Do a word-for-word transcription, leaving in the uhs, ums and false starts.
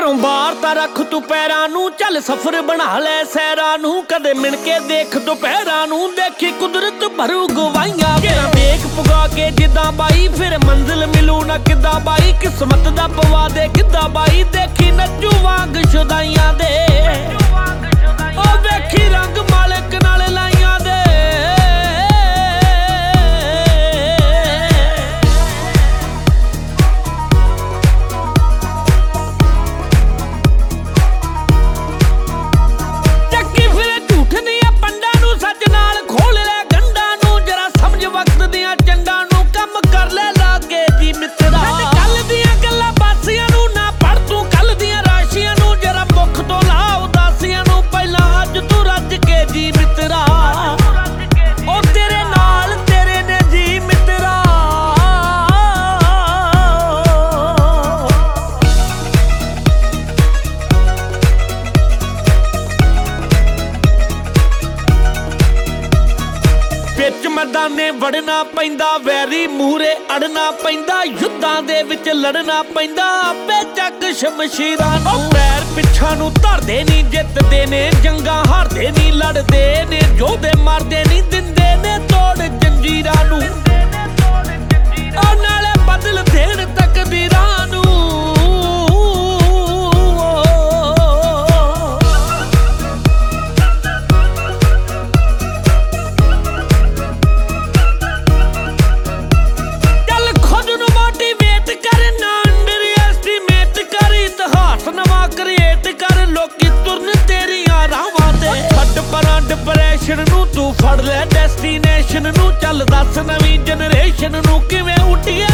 घरों बाहर ता रख तू पैरां नू, चल सफर बना ले सैरां नू। कदे मिण के देख दोपहरां नू, देखी कुदरत भरू गवाइयां। घेरा वेख पुगा के जिद्दां बाई, फिर मंजिल मिलू ना किद्दां बाई। किस्मत दा पवा दे किद्दां बाई, देखी नच्चू वांग शुदाइयां दे। ओ वेखी रंग मालिक नाल लाइयां दे। विच मैदाने वड़ना पैंदा, वैरी मूहरे अड़ना पैंदा। युद्धां दे विच लड़ना पैंदा, आपे चक शमशीरां नूं। पैर पिछां नूं धरदे नी, जितदे ने जंगां हारदे नी। लड़दे ने जोधे मारदे नी, दिंदे ने तोड़ जंजीरां नूं। ओ नाले बदल देण तकदीरां नूं। डिप्रेशन नू तू फड़ ले डेस्टिनेशन नू, चल दस नवीं जनरेशन नू किवें उठिए